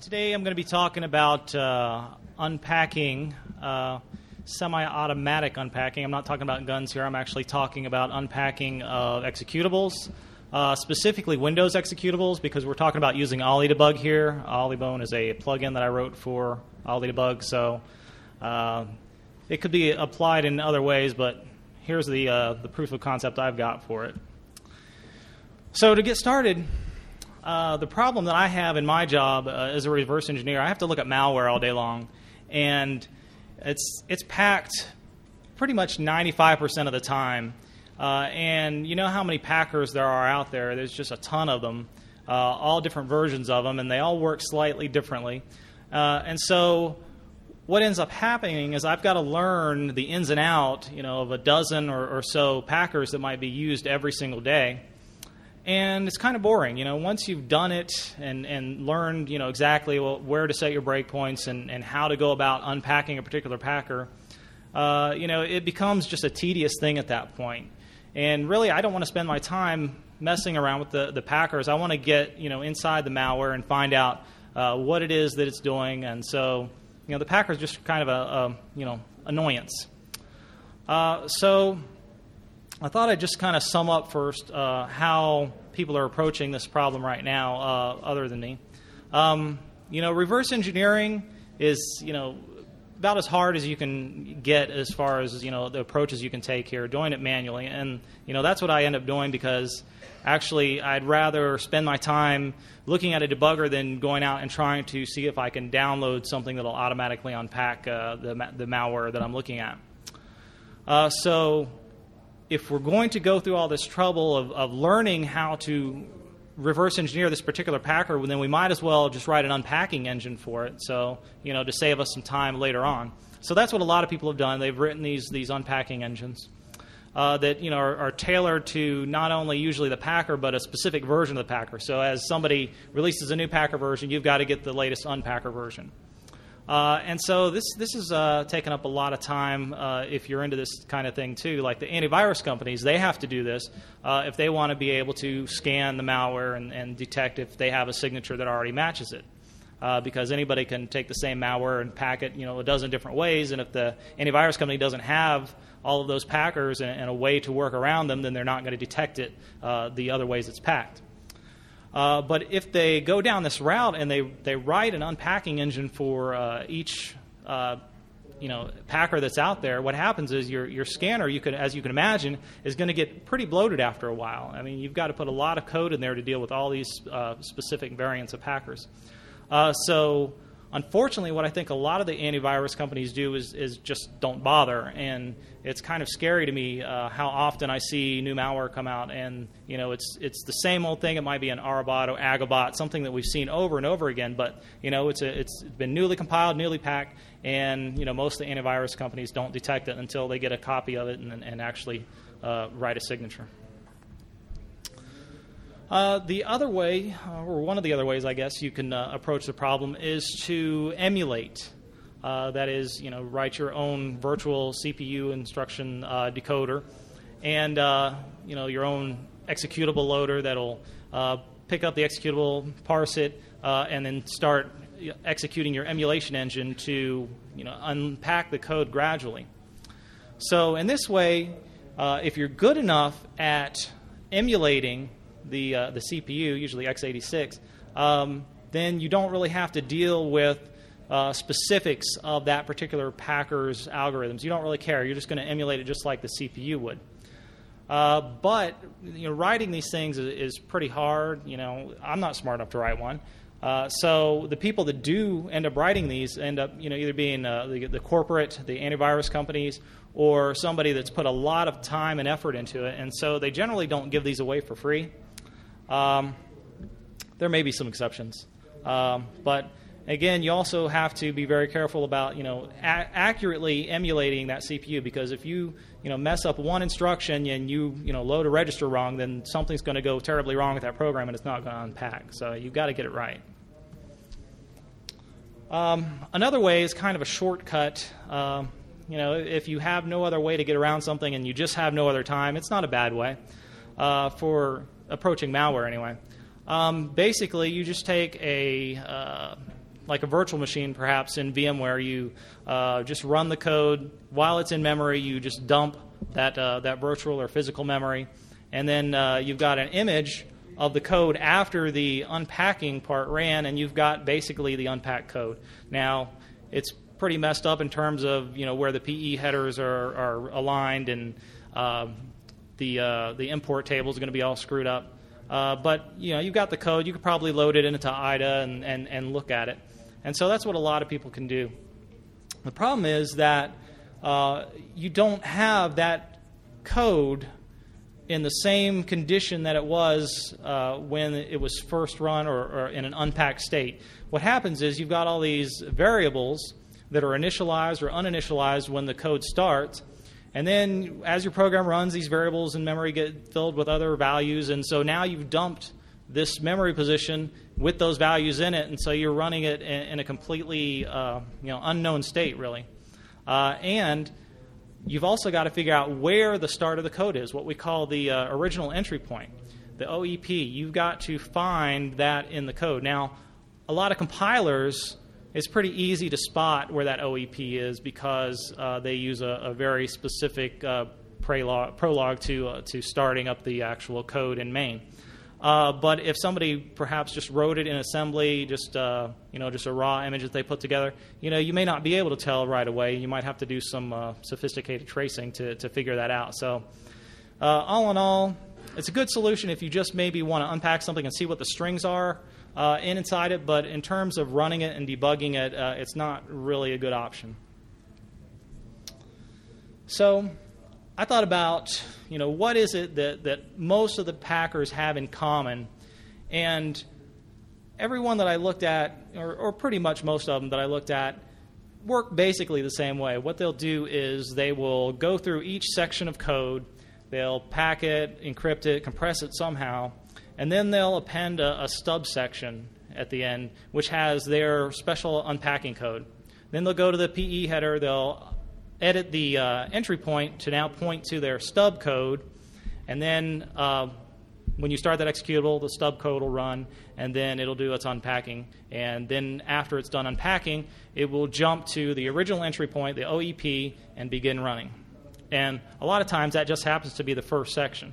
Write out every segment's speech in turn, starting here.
Today I'm going to be talking about unpacking, semi-automatic unpacking. I'm not talking about guns here. I'm actually talking about unpacking of executables, specifically Windows executables, because we're talking about using OllyDebug here. OllyBone is a plugin that I wrote for OllyDebug, so it could be applied in other ways, but here's the proof of concept I've got for it. So to get started, the problem that I have in my job as a reverse engineer, I have to look at malware all day long, and it's packed pretty much 95% of the time. And you know how many packers there are out there? There's just a ton of them, all different versions of them, and they all work slightly differently. And so what ends up happening is I've got to learn the ins and out, of a dozen or so packers that might be used every single day. And it's kind of boring. Once you've done it and learned, exactly where to set your breakpoints and how to go about unpacking a particular packer, it becomes just a tedious thing at that point. And really, I don't want to spend my time messing around with the packers. I want to get, inside the malware and find out what it is that it's doing. And so, the packer is just kind of a annoyance. So I thought I'd just kind of sum up first how people are approaching this problem right now, other than me. Reverse engineering is, about as hard as you can get as far as, the approaches you can take here, doing it manually. And, that's what I end up doing because actually I'd rather spend my time looking at a debugger than going out and trying to see if I can download something that will automatically unpack the malware that I'm looking at. So if we're going to go through all this trouble of learning how to reverse engineer this particular packer, then we might as well just write an unpacking engine for it, so to save us some time later on. So that's what a lot of people have done. They've written these unpacking engines that are tailored to not only usually the packer, but a specific version of the packer. So as somebody releases a new packer version, you've got to get the latest unpacker version. And so this is taken up a lot of time if you're into this kind of thing too. Like the antivirus companies, they have to do this if they want to be able to scan the malware and detect if they have a signature that already matches it. Because anybody can take the same malware and pack it, a dozen different ways. And if the antivirus company doesn't have all of those packers and a way to work around them, then they're not going to detect it the other ways it's packed. But if they go down this route and they write an unpacking engine for each packer that's out there, what happens is your scanner, as you can imagine, is going to get pretty bloated after a while. I mean, you've got to put a lot of code in there to deal with all these specific variants of packers. So unfortunately, what I think a lot of the antivirus companies do is just don't bother, and it's kind of scary to me how often I see new malware come out, and it's the same old thing. It might be an Arbot or Agabot, something that we've seen over and over again, but it's been newly compiled, newly packed, and most of the antivirus companies don't detect it until they get a copy of it and actually write a signature. The other way, or one of the other ways, I guess, you can approach the problem is to emulate. That is, write your own virtual CPU instruction decoder and, your own executable loader that'll pick up the executable, parse it, and then start executing your emulation engine to, unpack the code gradually. So in this way, if you're good enough at emulating the CPU, usually x86, then you don't really have to deal with specifics of that particular packer's algorithms. You don't really care. You're just going to emulate it just like the CPU would. But writing these things is pretty hard. I'm not smart enough to write one. So the people that do end up writing these end up either being the corporate, the antivirus companies, or somebody that's put a lot of time and effort into it. And so they generally don't give these away for free. There may be some exceptions, but again, you also have to be very careful about accurately emulating that CPU, because if you mess up one instruction and you load a register wrong, then something's going to go terribly wrong with that program and it's not going to unpack. So you've got to get it right. Another way is kind of a shortcut. If you have no other way to get around something and you just have no other time, it's not a bad way for approaching malware anyway. Basically, you just take a like a virtual machine, perhaps in VMware, you just run the code while it's in memory. You just dump that virtual or physical memory, and then you've got an image of the code after the unpacking part ran, and you've got basically the unpacked code. Now, it's pretty messed up in terms of where the PE headers are aligned, and the import table is going to be all screwed up. But you've got the code. You could probably load it into IDA and look at it. And so that's what a lot of people can do. The problem is that you don't have that code in the same condition that it was when it was first run or in an unpacked state. What happens is you've got all these variables that are initialized or uninitialized when the code starts. And then as your program runs, these variables in memory get filled with other values. And so now you've dumped this memory position with those values in it. And so you're running it in a completely unknown state, really. And you've also got to figure out where the start of the code is, what we call the original entry point, the OEP. You've got to find that in the code. Now, a lot of compilers, it's pretty easy to spot where that OEP is because they use a very specific prologue to starting up the actual code in main. But if somebody perhaps just wrote it in assembly, just a raw image that they put together, you may not be able to tell right away. You might have to do some sophisticated tracing to figure that out. So all in all, it's a good solution if you just maybe want to unpack something and see what the strings are inside it. But in terms of running it and debugging it, it's not really a good option. So I thought about, what is it that most of the packers have in common? And everyone that I looked at, or pretty much most of them that I looked at, work basically the same way. What they'll do is they will go through each section of code, they'll pack it, encrypt it, compress it somehow, and then they'll append a stub section at the end, which has their special unpacking code. Then they'll go to the PE header, they'll edit the entry point to now point to their stub code, and then when you start that executable, the stub code will run, and then it'll do its unpacking. And then after it's done unpacking, it will jump to the original entry point, the OEP, and begin running. And a lot of times that just happens to be the first section.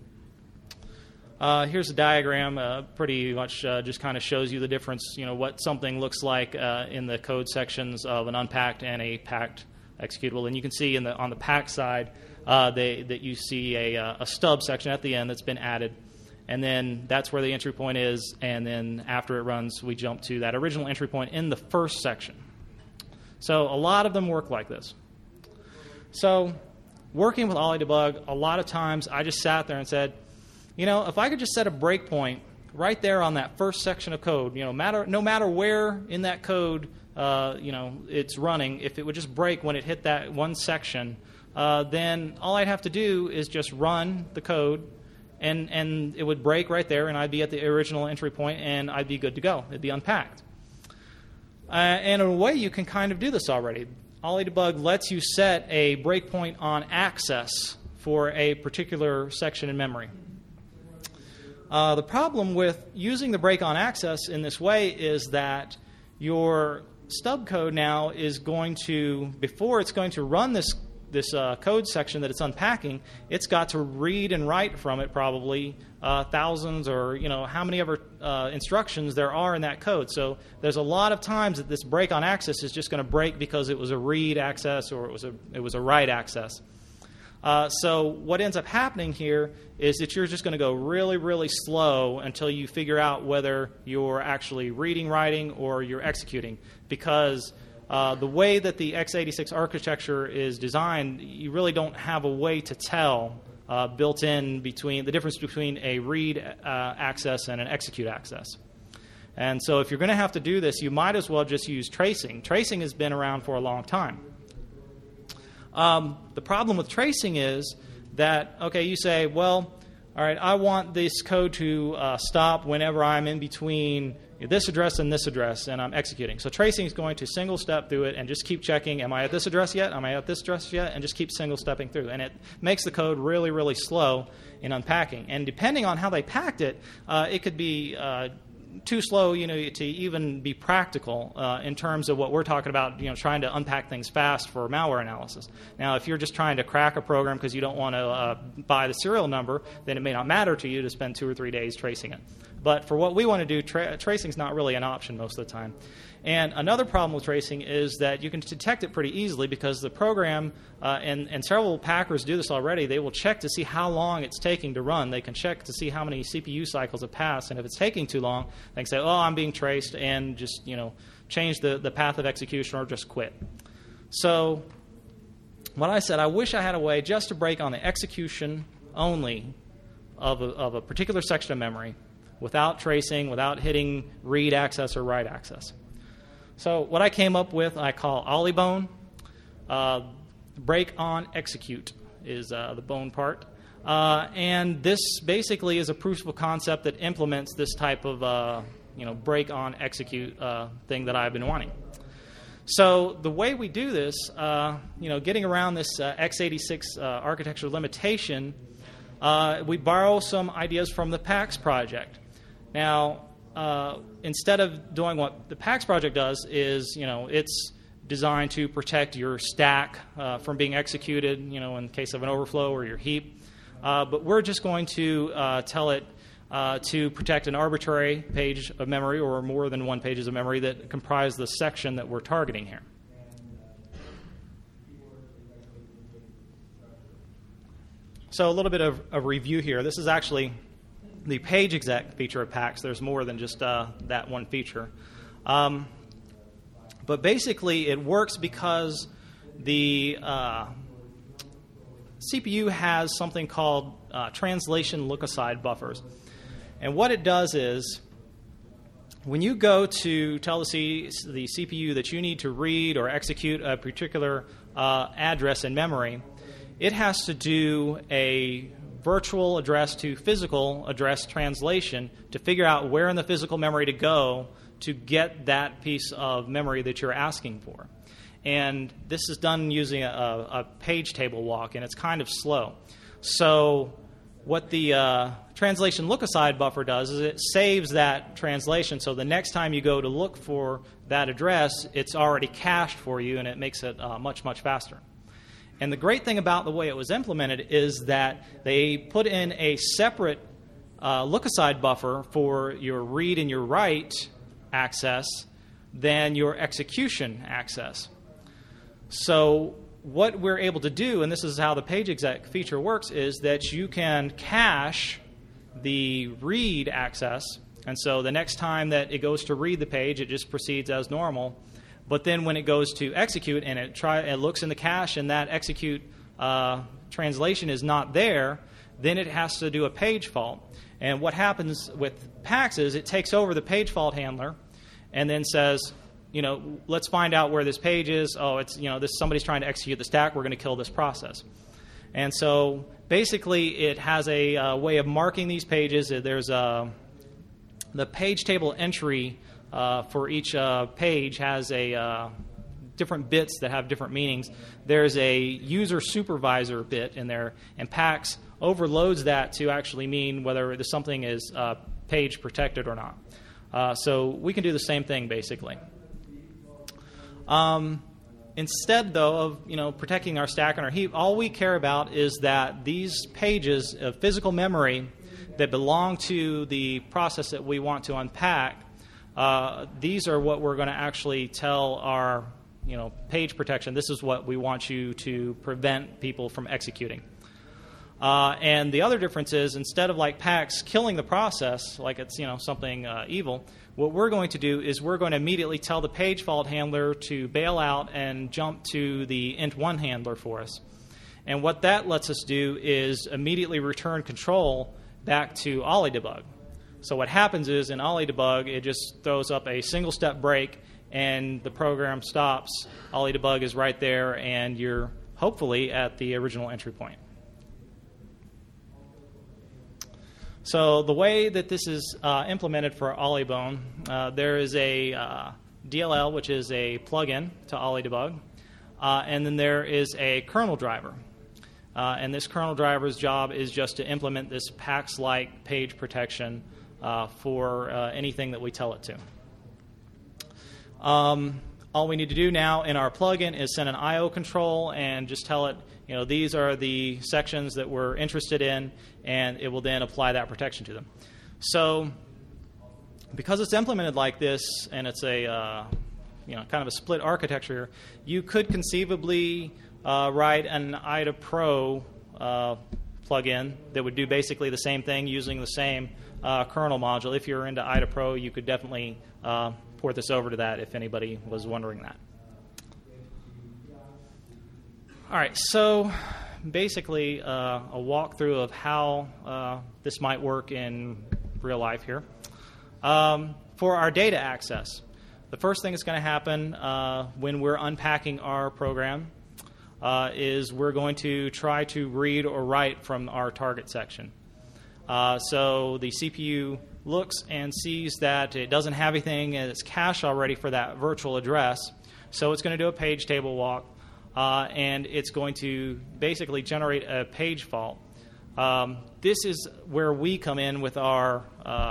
Here's a diagram, pretty much just kind of shows you the difference, what something looks like in the code sections of an unpacked and a packed executable. And you can see on the pack side that you see a stub section at the end that's been added. And then that's where the entry point is. And then after it runs, we jump to that original entry point in the first section. So a lot of them work like this. So working with OllyDebug, a lot of times I just sat there and said, if I could just set a breakpoint right there on that first section of code, no matter where in that code it's running, if it would just break when it hit that one section, then all I'd have to do is just run the code, and it would break right there, and I'd be at the original entry point, and I'd be good to go. It'd be unpacked. And in a way, you can kind of do this already. OllyDebug lets you set a breakpoint on access for a particular section in memory. The problem with using the break on access in this way is that your stub code now is going to, before it's going to run this code section that it's unpacking, it's got to read and write from it probably thousands or how many ever instructions there are in that code. So there's a lot of times that this break on access is just going to break because it was a read access or it was a write access. So what ends up happening here is that you're just going to go really, really slow until you figure out whether you're actually reading, writing, or you're executing. Because the way that the x86 architecture is designed, you really don't have a way to tell built in between the difference between a read access and an execute access. And so if you're going to have to do this, you might as well just use tracing. Tracing has been around for a long time. The problem with tracing is that, you say, well, all right, I want this code to stop whenever I'm in between this address and this address, and I'm executing. So tracing is going to single step through it and just keep checking, am I at this address yet? Am I at this address yet? And just keep single stepping through. And it makes the code really, really slow in unpacking. And depending on how they packed it, it could be too slow, to even be practical in terms of what we're talking about, trying to unpack things fast for malware analysis. Now, if you're just trying to crack a program because you don't want to buy the serial number, then it may not matter to you to spend 2 or 3 days tracing it. But for what we want to do, tracing is not really an option most of the time. And another problem with tracing is that you can detect it pretty easily because the program, and several packers do this already, they will check to see how long it's taking to run. They can check to see how many CPU cycles have passed, and if it's taking too long, they can say, oh, I'm being traced, and just change the path of execution or just quit. So what I said, I wish I had a way just to break on the execution only of a particular section of memory without tracing, without hitting read access or write access. So what I came up with, I call OllyBone. Break on execute is the bone part. And this basically is a proof of concept that implements this type of break on execute thing that I've been wanting. So the way we do this, getting around this x86 architecture limitation, we borrow some ideas from the PAX project. Now, instead of doing what the PAX project does is, it's designed to protect your stack from being executed, in case of an overflow or your heap. But we're just going to tell it to protect an arbitrary page of memory or more than one pages of memory that comprise the section that we're targeting here. So a little bit of a review here. This is actually the page exec feature of PAX. There's more than just that one feature. But basically, it works because the CPU has something called translation look-aside buffers. And what it does is, when you go to tell the CPU that you need to read or execute a particular address in memory, it has to do a virtual address to physical address translation to figure out where in the physical memory to go to get that piece of memory that you're asking for. And this is done using a page table walk, and it's kind of slow. So what the translation look-aside buffer does is it saves that translation, so the next time you go to look for that address, it's already cached for you, and it makes it much, much faster. And the great thing about the way it was implemented is that they put in a separate look-aside buffer for your read and your write access than your execution access. So what we're able to do, and this is how the page exec feature works, is that you can cache the read access, and so the next time that it goes to read the page, it just proceeds as normal. But then when it goes to execute and it looks in the cache and that execute translation is not there, then it has to do a page fault. And what happens with PAX is it takes over the page fault handler and then says, let's find out where this page is. Oh, it's somebody's trying to execute the stack. We're going to kill this process. And so basically it has a way of marking these pages. There's the page table entry for each page has a different bits that have different meanings. There's a user supervisor bit in there, and PAX overloads that to actually mean whether something is page protected or not. So we can do the same thing basically. Instead, though, of protecting our stack and our heap, all we care about is that these pages of physical memory that belong to the process that we want to unpack, these are what we're going to actually tell our page protection. This is what we want you to prevent people from executing. And the other difference is, instead of like PAX killing the process like it's something evil, what we're going to do is we're going to immediately tell the page fault handler to bail out and jump to the int1 handler for us. And what that lets us do is immediately return control back to OllyDebug. So what happens is in OllyDebug, it just throws up a single-step break, and the program stops. OllyDebug is right there, and you're hopefully at the original entry point. So the way that this is implemented for OllyBone, there is a DLL, which is a plugin to OllyDebug, and then there is a kernel driver. And this kernel driver's job is just to implement this PAX-like page protection for anything that we tell it to. All we need to do now in our plugin is send an I/O control and just tell it, these are the sections that we're interested in, and it will then apply that protection to them. So because it's implemented like this, and it's a kind of a split architecture, you could conceivably write an IDA Pro plugin that would do basically the same thing using the same kernel module. If you're into IDA Pro, you could definitely port this over to that if anybody was wondering that. All right, so basically a walkthrough of how this might work in real life here. For our data access, the first thing that's going to happen when we're unpacking our program is we're going to try to read or write from our target section. So the CPU looks and sees that it doesn't have anything in its cache already for that virtual address, so it's going to do a page table walk, and it's going to basically generate a page fault. This is where we come in with our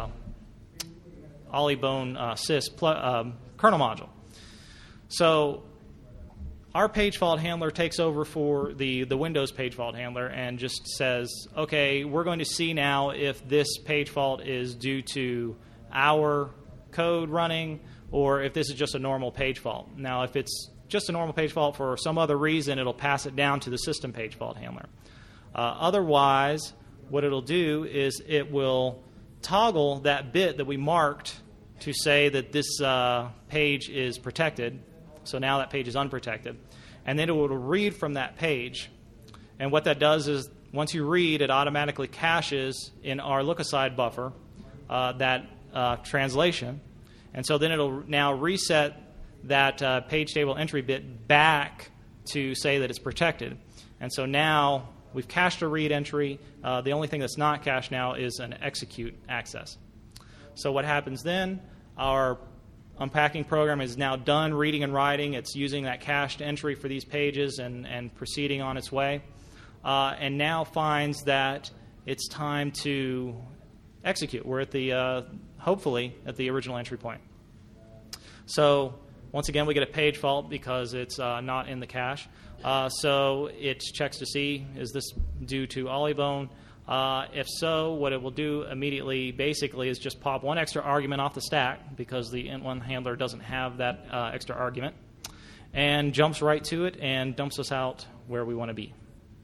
Olibone sys kernel module. So our page fault handler takes over for the Windows page fault handler and just says, okay, we're going to see now if this page fault is due to our code running or if this is just a normal page fault. Now, if it's just a normal page fault for some other reason, it'll pass it down to the system page fault handler. Otherwise, what it'll do is it will toggle that bit that we marked to say that this page is protected. So now that page is unprotected. And then it will read from that page. And what that does is once you read, it automatically caches in our look-aside buffer that translation. And so then it'll now reset that page table entry bit back to say that it's protected. And so now we've cached a read entry. The only thing that's not cached now is an execute access. So what happens then, our unpacking program is now done reading and writing. It's using that cached entry for these pages and proceeding on its way. And now finds that it's time to execute. We're at the, hopefully, at the original entry point. So once again, we get a page fault because it's not in the cache. So it checks to see, is this due to Olibone? If so, what it will do immediately basically is just pop one extra argument off the stack because the int1 handler doesn't have that extra argument, and jumps right to it and dumps us out where we want to be.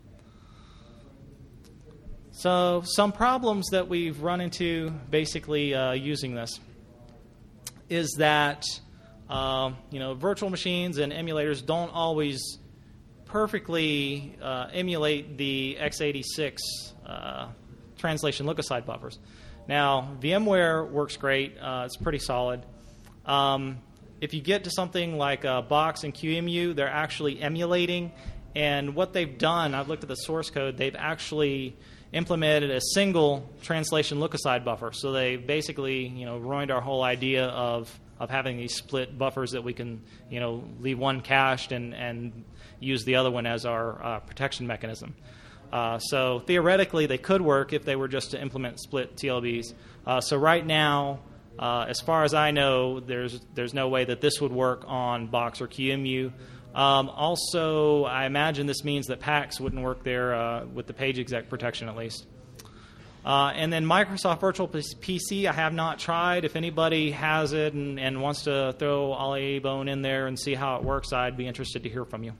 So some problems that we've run into basically using this is that virtual machines and emulators don't always perfectly emulate the x86 translation look-aside buffers. Now, VMware works great. It's pretty solid. If you get to something like Box and QEMU, they're actually emulating. And what they've done, I've looked at the source code, they've actually implemented a single translation look-aside buffer. So they basically, ruined our whole idea of having these split buffers that we can, leave one cached and use the other one as our protection mechanism. So theoretically, they could work if they were just to implement split TLBs. So right now, as far as I know, there's no way that this would work on Box or QEMU. Also, I imagine this means that PAX wouldn't work there with the page exec protection at least. And then Microsoft Virtual PC, I have not tried. If anybody has it and wants to throw Olibone in there and see how it works, I'd be interested to hear from you.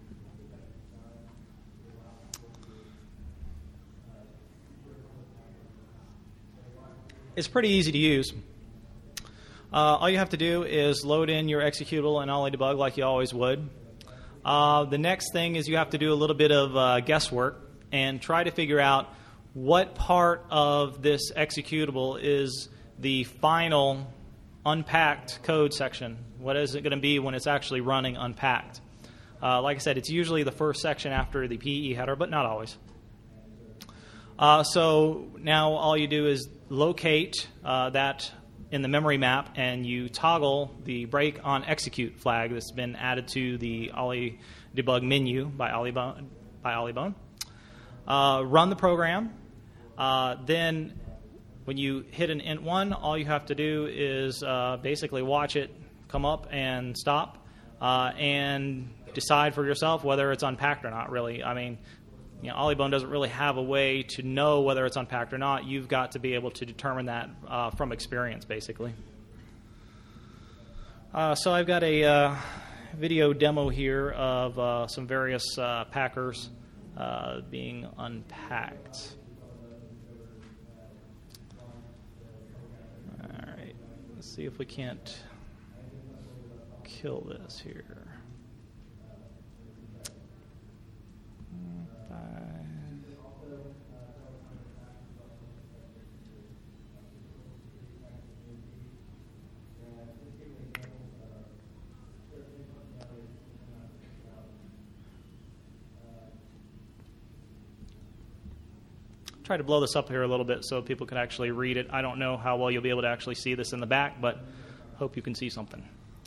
It's pretty easy to use. All you have to do is load in your executable in OllyDebug like you always would. The next thing is you have to do a little bit of guesswork and try to figure out what part of this executable is the final unpacked code section. What is it going to be when it's actually running unpacked? Like I said, it's usually the first section after the PE header, but not always. So now all you do is locate that in the memory map, and you toggle the break on execute flag that's been added to the OllyDebug menu by Olibone. Run the program. Then when you hit an int1, all you have to do is basically watch it come up and stop and decide for yourself whether it's unpacked or not, really. I mean, Olibone doesn't really have a way to know whether it's unpacked or not. You've got to be able to determine that from experience, basically. So I've got a video demo here of some various packers being unpacked. All right, let's see if we can't kill this here. Try to blow this up here a little bit so people can actually read it. I don't know how well you'll be able to actually see this in the back, but hope you can see something.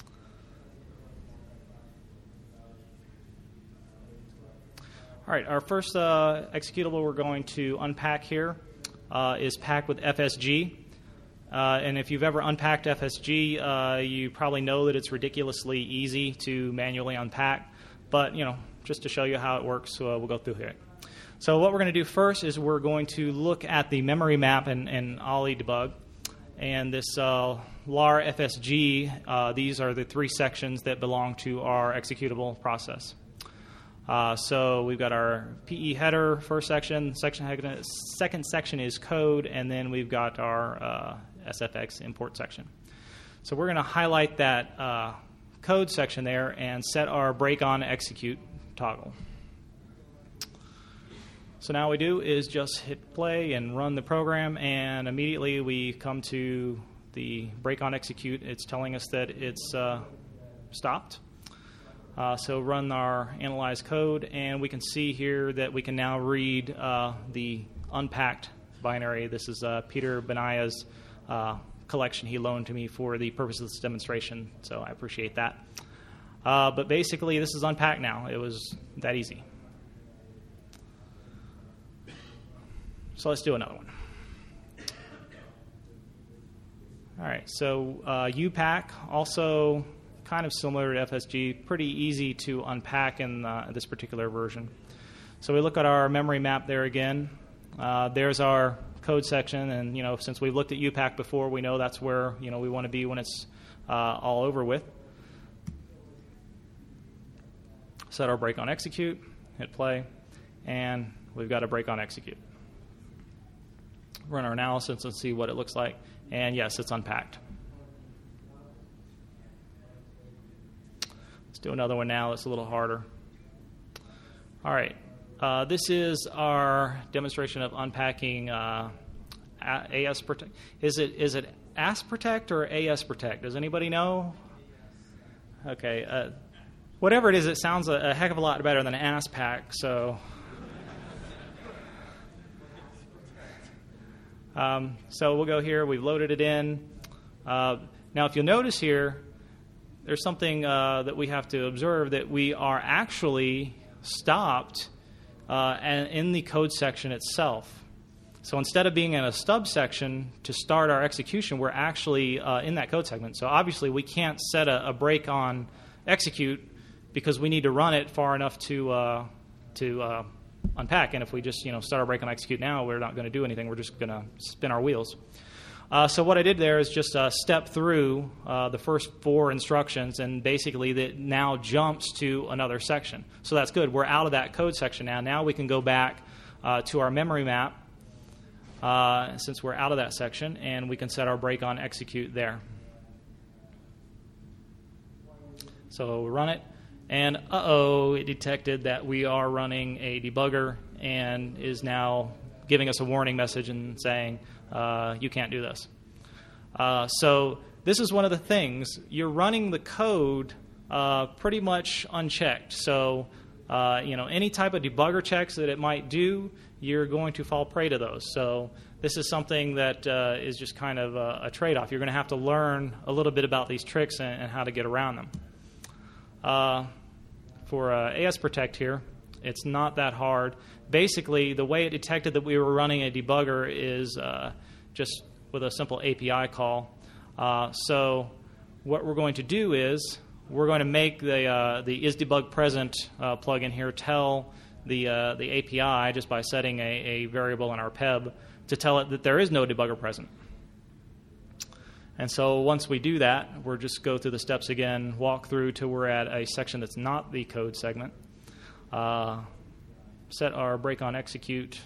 All right, our first executable we're going to unpack here is packed with FSG. And if you've ever unpacked FSG, you probably know that it's ridiculously easy to manually unpack. But, just to show you how it works, we'll go through here. So what we're going to do first is we're going to look at the memory map in Ollie debug. And this LAR FSG, these are the three sections that belong to our executable process. So we've got our PE header, first section, second section is code, and then we've got our SFX import section. So we're going to highlight that code section there and set our break on execute toggle. So now what we do is just hit play and run the program, and immediately we come to the break on execute. It's telling us that it's stopped. So run our analyze code, and we can see here that we can now read the unpacked binary. This is Peter Benaya's collection he loaned to me for the purpose of this demonstration, so I appreciate that. But basically, this is unpacked now. It was that easy. So let's do another one. All right, so UPack, also kind of similar to FSG, pretty easy to unpack in this particular version. So we look at our memory map there again. There's our code section, and since we've looked at UPack before, we know that's where we want to be when it's all over with. Set our break on execute, hit play, and we've got a break on execute. Run our analysis and see what it looks like, and yes, it's unpacked. Let's do another one now that's a little harder. All right, this is our demonstration of unpacking AS Protect. Is it AS Protect or AS Protect? Does anybody know? Okay, whatever it is, it sounds a heck of a lot better than AS Pack. So. So we'll go here. We've loaded it in. Now, if you'll notice here, there's something that we have to observe, that we are actually stopped in the code section itself. So instead of being in a stub section to start our execution, we're actually in that code segment. So obviously we can't set a break on execute because we need to run it far enough to unpack. And if we just start our break on execute now, we're not going to do anything. We're just going to spin our wheels. So what I did there is just step through the first 4 instructions, and basically that now jumps to another section. So that's good. We're out of that code section now. Now we can go back to our memory map since we're out of that section, and we can set our break on execute there. So we'll run it. And it detected that we are running a debugger and is now giving us a warning message and saying, you can't do this. So this is one of the things. You're running the code pretty much unchecked. So, any type of debugger checks that it might do, you're going to fall prey to those. So this is something that is just kind of a trade-off. You're going to have to learn a little bit about these tricks and how to get around them. For AS Protect here, it's not that hard. Basically, the way it detected that we were running a debugger is just with a simple API call. So what we're going to do is we're going to make the isDebugPresent plugin here tell the API just by setting a variable in our PEB to tell it that there is no debugger present. And so once we do that, we'll just go through the steps again, walk through till we're at a section that's not the code segment, set our break on execute,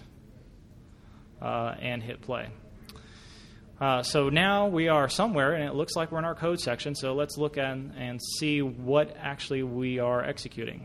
and hit play. So now we are somewhere, and it looks like we're in our code section, so let's look at and see what actually we are executing.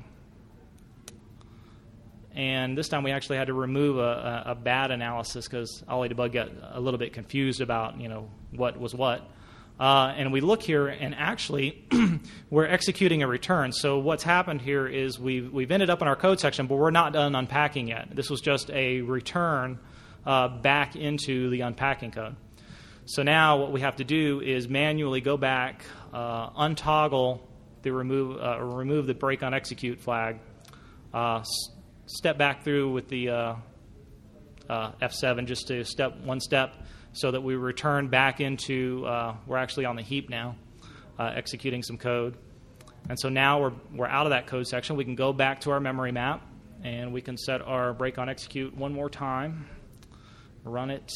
And this time we actually had to remove a bad analysis because OllyDebug got a little bit confused about, what was what. And we look here, and actually we're executing a return. So what's happened here is we've ended up in our code section, but we're not done unpacking yet. This was just a return back into the unpacking code. So now what we have to do is manually go back, untoggle the remove the break on execute flag, step back through with the F7 just to step one step so that we return back into, we're actually on the heap now, executing some code. And so now we're out of that code section. We can go back to our memory map, and we can set our break on execute one more time, run it,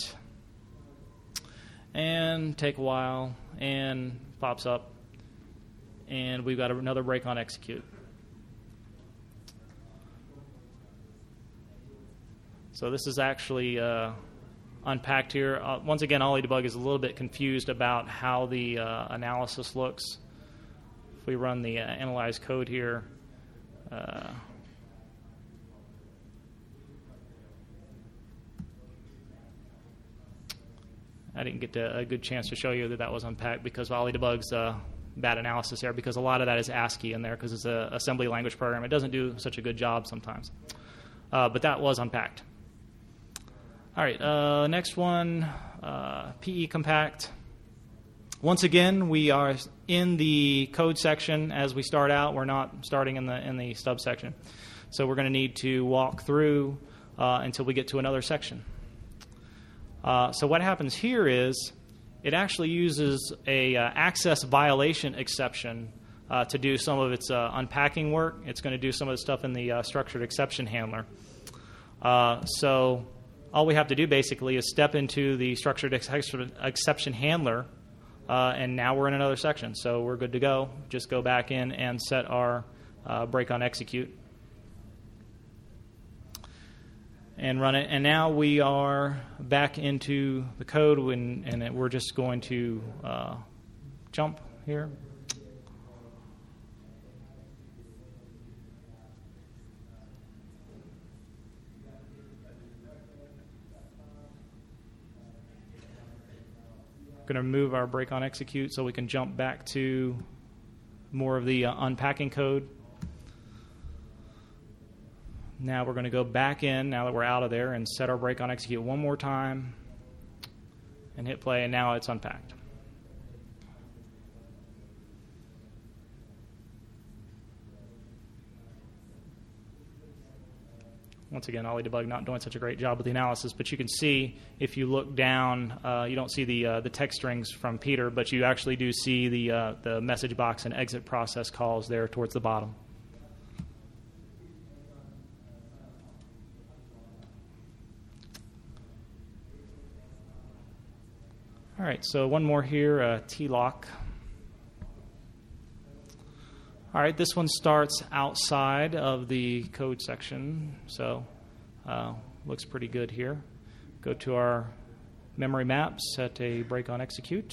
and take a while, and pops up, and we've got another break on execute. So this is actually unpacked here. Once again, OllyDebug is a little bit confused about how the analysis looks. If we run the analyze code here, I didn't get a good chance to show you that was unpacked because of OllyDebug's bad analysis there, because a lot of that is ASCII in there because it's an assembly language program. It doesn't do such a good job sometimes. But that was unpacked. All right, next one, PE compact. Once again, we are in the code section as we start out. We're not starting in the stub section. So we're going to need to walk through until we get to another section. So what happens here is it actually uses a access violation exception to do some of its unpacking work. It's going to do some of the stuff in the structured exception handler. So all we have to do basically is step into the structured exception handler, and now we're in another section. So we're good to go. Just go back in and set our break on execute and run it. And now we are back into the code, and we're just going to jump here. Going to remove our break on execute so we can jump back to more of the unpacking code. Now we're going to go back in, now that we're out of there, and set our break on execute one more time and hit play, and now it's unpacked. Once again, OllyDebug not doing such a great job with the analysis, but you can see if you look down, you don't see the text strings from Peter, but you actually do see the message box and exit process calls there towards the bottom. All right, so one more here, tlock. All right, this one starts outside of the code section, so looks pretty good here. Go to our memory map, set a break on execute.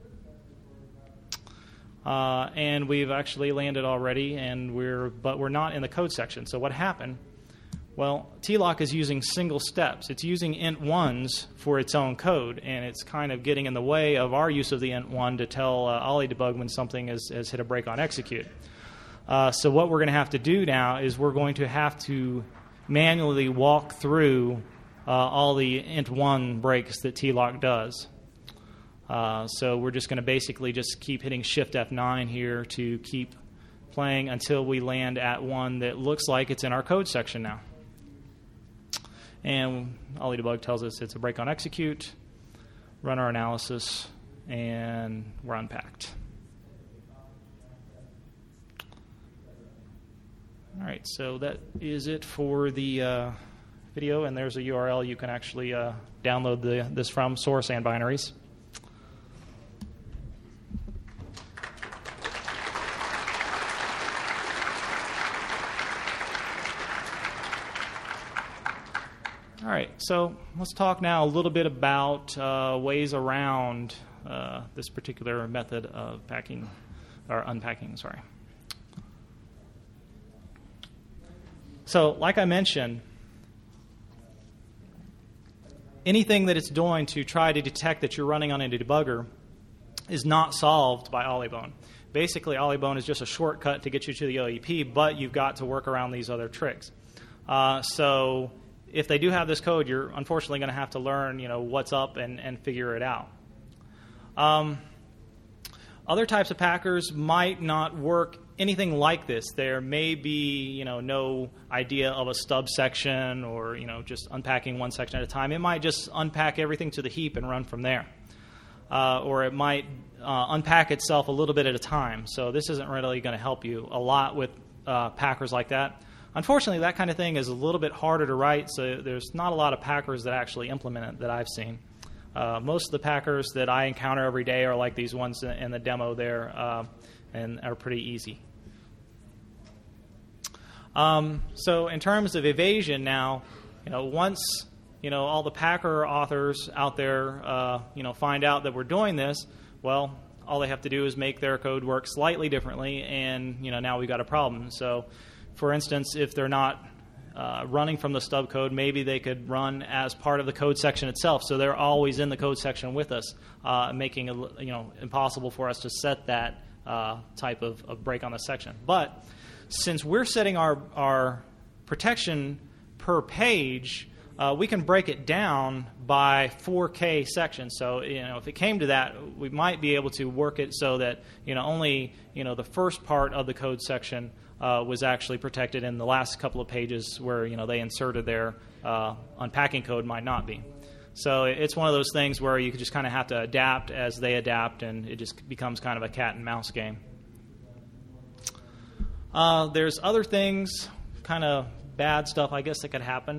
And we've actually landed already, but we're not in the code section. So what happened? Well, tlock is using single steps. It's using int1s for its own code, and it's kind of getting in the way of our use of the int1 to tell OllyDebug when something has hit a break on execute. So what we're going to have to do now is we're going to have to manually walk through all the int1 breaks that tlock does. So we're just going to basically just keep hitting Shift F9 here to keep playing until we land at one that looks like it's in our code section now. And OllyDebug tells us it's a break on execute. run our analysis, and we're unpacked. All right, so that is it for the video, and there's a URL you can actually download this from, source and binaries. All right, so let's talk now a little bit about ways around this particular method of packing, or unpacking, sorry. So, like I mentioned, anything that it's doing to try to detect that you're running on a debugger is not solved by Olibone. Basically, Olibone is just a shortcut to get you to the OEP, but you've got to work around these other tricks. So, if they do have this code, you're unfortunately going to have to learn, what's up and figure it out. Other types of packers might not work anything like this. There may be, no idea of a stub section or, just unpacking one section at a time. It might just unpack everything to the heap and run from there. Or it might unpack itself a little bit at a time. So this isn't really going to help you a lot with packers like that. Unfortunately, that kind of thing is a little bit harder to write, so there's not a lot of packers that actually implement it that I've seen. Most of the packers that I encounter every day are like these ones in the demo there, and are pretty easy. So in terms of evasion now, once all the packer authors out there find out that we're doing this, well, all they have to do is make their code work slightly differently, and now we've got a problem. So, for instance, if they're not running from the stub code, maybe they could run as part of the code section itself. So they're always in the code section with us, making it impossible for us to set that type of break on the section. But since we're setting our protection per page, we can break it down by 4K sections. So if it came to that, we might be able to work it so that only the first part of the code section was actually protected, and the last couple of pages where they inserted their unpacking code might not be. So it's one of those things where you just kind of have to adapt as they adapt, and it just becomes kind of a cat and mouse game. There's other things, kind of bad stuff, I guess, that could happen.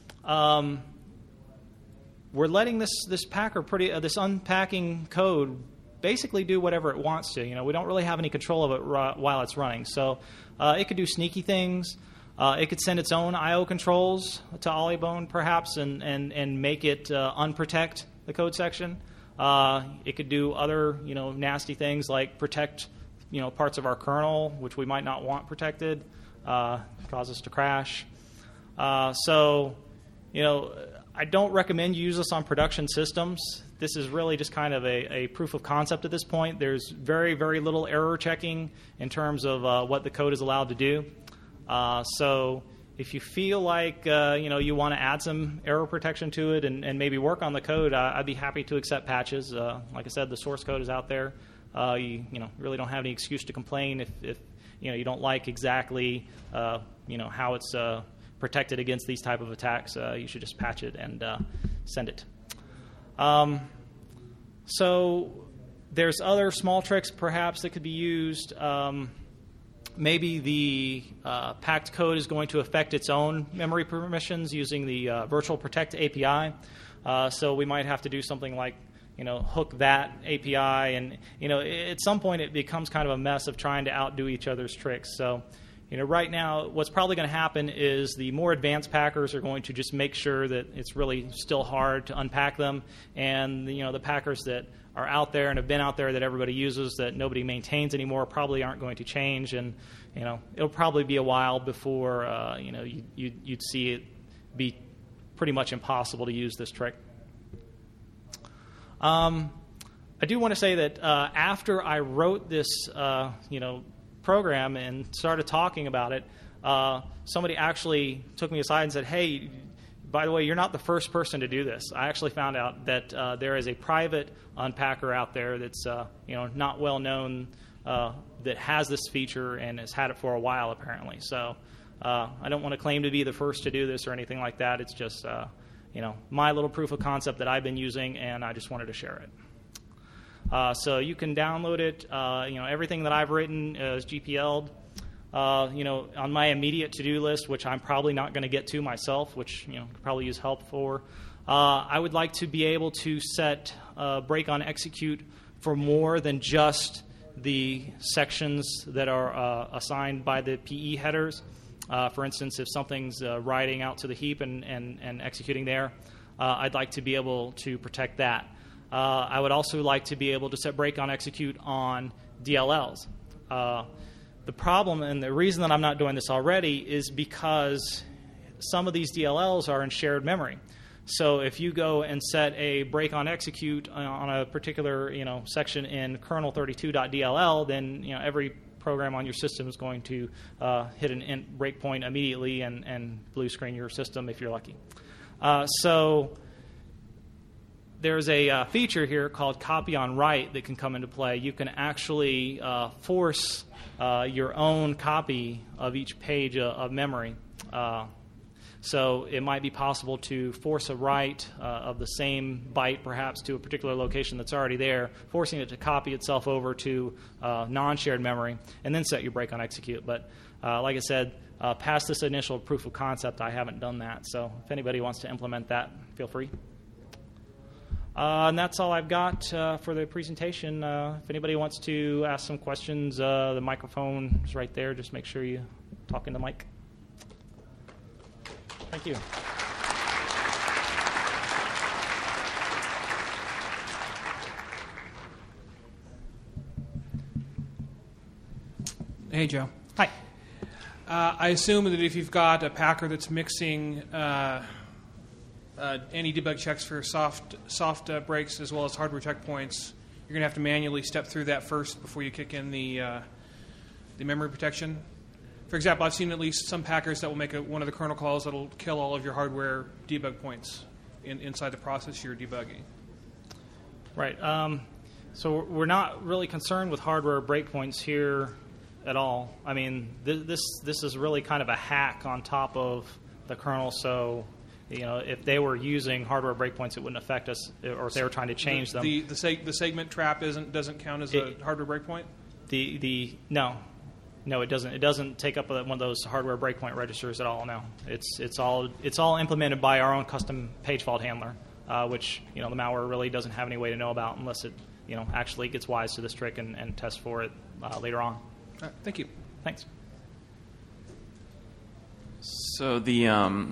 We're letting this packer this unpacking code basically do whatever it wants to. We don't really have any control of it while it's running. So it could do sneaky things. It could send its own I/O controls to Olibone, perhaps, and make it unprotect the code section. It could do other nasty things like protect parts of our kernel, which we might not want protected, cause us to crash. So I don't recommend you use this on production systems. This is really just kind of a proof of concept at this point. There's very, very little error checking in terms of what the code is allowed to do. So if you feel like you want to add some error protection to it and maybe work on the code, I'd be happy to accept patches. Like I said, the source code is out there. You really don't have any excuse to complain if you don't like exactly how it's protected against these type of attacks. You should just patch it and send it. So there's other small tricks perhaps that could be used. Maybe the packed code is going to affect its own memory permissions using the Virtual Protect API. So we might have to do something like hook that API, and at some point it becomes kind of a mess of trying to outdo each other's tricks. So right now, what's probably going to happen is the more advanced packers are going to just make sure that it's really still hard to unpack them, and the packers that are out there and have been out there that everybody uses that nobody maintains anymore probably aren't going to change, and it'll probably be a while before you'd see it be pretty much impossible to use this trick. I do want to say that after I wrote this program and started talking about it, somebody actually took me aside and said, "Hey, by the way, you're not the first person to do this." I actually found out that there is a private unpacker out there that's not well known that has this feature and has had it for a while apparently. So I don't want to claim to be the first to do this or anything like that. It's just my little proof of concept that I've been using, and I just wanted to share it. So you can download it. Everything that I've written is GPL'd. On my immediate to-do list, which I'm probably not going to get to myself, which could probably use help for, I would like to be able to set break on execute for more than just the sections that are assigned by the PE headers. For instance, if something's writing out to the heap and executing there, I'd like to be able to protect that. I would also like to be able to set break on execute on DLLs. The problem and the reason that I'm not doing this already is because some of these DLLs are in shared memory. So if you go and set a break on execute on a particular section in kernel32.dll, then every program on your system is going to hit an int breakpoint immediately and blue screen your system if you're lucky. So there's a feature here called copy on write that can come into play. You can actually force your own copy of each page of memory. So it might be possible to force a write of the same byte, perhaps, to a particular location that's already there, forcing it to copy itself over to non-shared memory, and then set your break on execute. But like I said, past this initial proof of concept, I haven't done that. So if anybody wants to implement that, feel free. And that's all I've got for the presentation. If anybody wants to ask some questions, the microphone is right there. Just make sure you talk in the mic. Thank you. Hey, Joe. Hi. I assume that if you've got a packer that's mixing any debug checks for soft breaks as well as hardware checkpoints, you're going to have to manually step through that first before you kick in the memory protection. For example, I've seen at least some packers that will make one of the kernel calls that will kill all of your hardware debug points inside the process you're debugging. Right. So we're not really concerned with hardware breakpoints here at all. I mean, this is really kind of a hack on top of the kernel. So, if they were using hardware breakpoints, it wouldn't affect us, or if they were trying to change them. The segment trap doesn't count as a hardware breakpoint? No, it doesn't. It doesn't take up one of those hardware breakpoint registers at all. No, it's all implemented by our own custom page fault handler, which the malware really doesn't have any way to know about unless it actually gets wise to this trick and tests for it later on. All right, thank you. Thanks. So the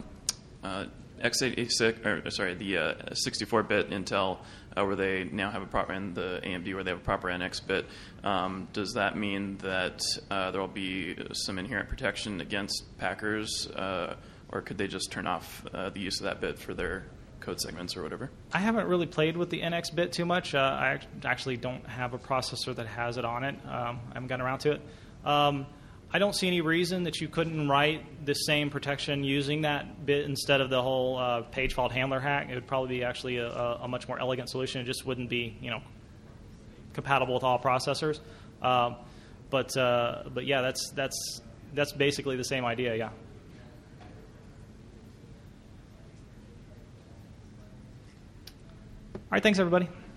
x86, the 64-bit Intel, where they now have a proper, and the AMD where they have a proper NX bit, does that mean that there will be some inherent protection against packers, or could they just turn off the use of that bit for their code segments or whatever? I haven't really played with the NX bit too much. I actually don't have a processor that has it on it. I haven't gotten around to it. I don't see any reason that you couldn't write the same protection using that bit instead of the whole page fault handler hack. It would probably be actually a much more elegant solution. It just wouldn't be compatible with all processors. But yeah, that's basically the same idea. Yeah. All right. Thanks, everybody.